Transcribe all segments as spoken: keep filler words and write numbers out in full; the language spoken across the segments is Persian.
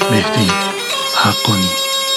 مهدی حقانی.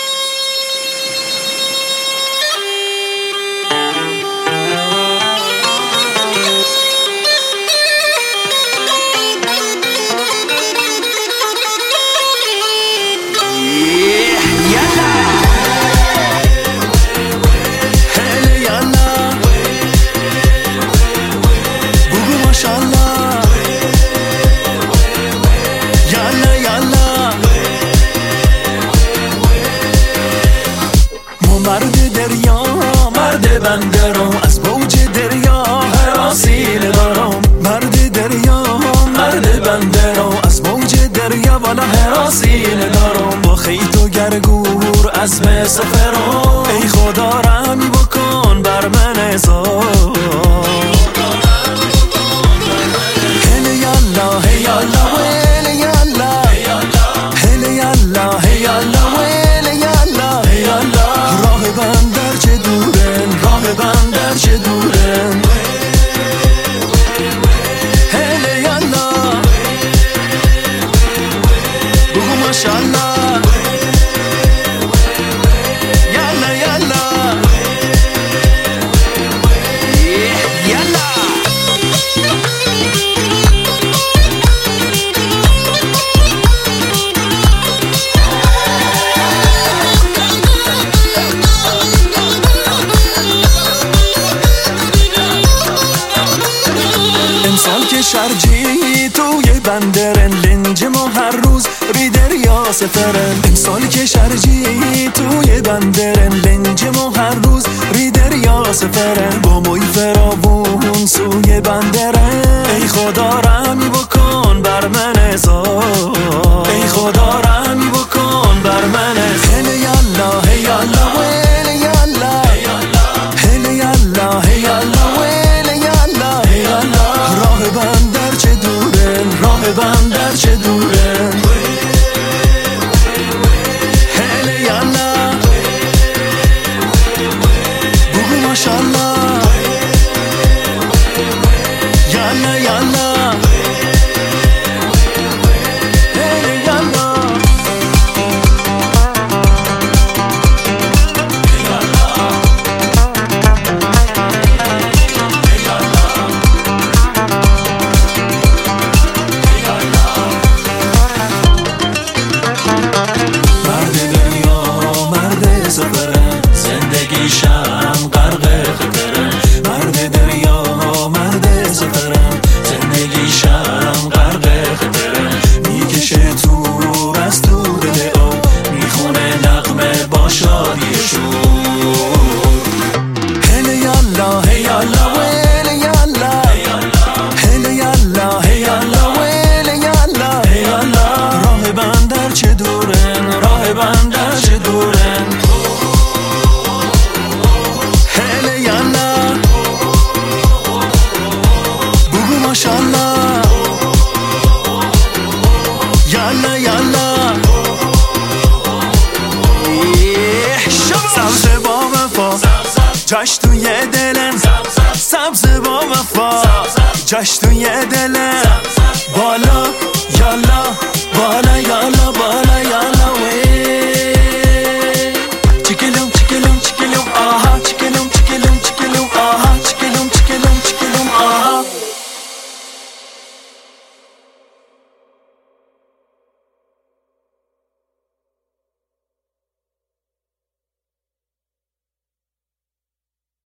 مرد دریا مرد بنده رو از موج دریا حراسیل دارم. مرد دریا مرد بنده رو از موج دریا والا حراسیل دارم. با خیط و گرگور عزم سفرم ای خدا رحمی بکن بر من ازار. هله یالا هی یالا ویله یالا هله یالا هی یالا ویله یالا هی یالا. راه بندر چه دورن راه بندر چه دورن هله یالا بگو ماشالله یالا یالا یالا. انسان که شرجی توی بندرن لنج ما هر روز ری دریا سفرن. انسان که شرجی توی بندرن لنج ما هر روز ری دریا سفرن. با موی فراوون سوی بندرن ای خدا رحمی بکن بر من ازار. ای خدا رحمی بکن بر من ازار. هله یالا هی یالا ویله یالا هله یالا هی یالا ویله یالا هی یالا. راه بندر چه دورن راه بندر چه دورن هله یالا بگو ماشالله یالا یالا هله یالا. زندگیشم غرق خطره. مرد دریا مرد سفرم زندگیشم غرق خطره. میکشه تو از دور دعا میخونه نغمه با شادی شور. هله یالا هی یالا ویله یالا هله یالا هی یالا ویله یالا هی یالا. راه بندر چه دورن راه بندر چه دورن هله یالا بگو ماشالله یالا یالا. سبز با وفا جاش توی دلن سبز با وفا جاش توی دلن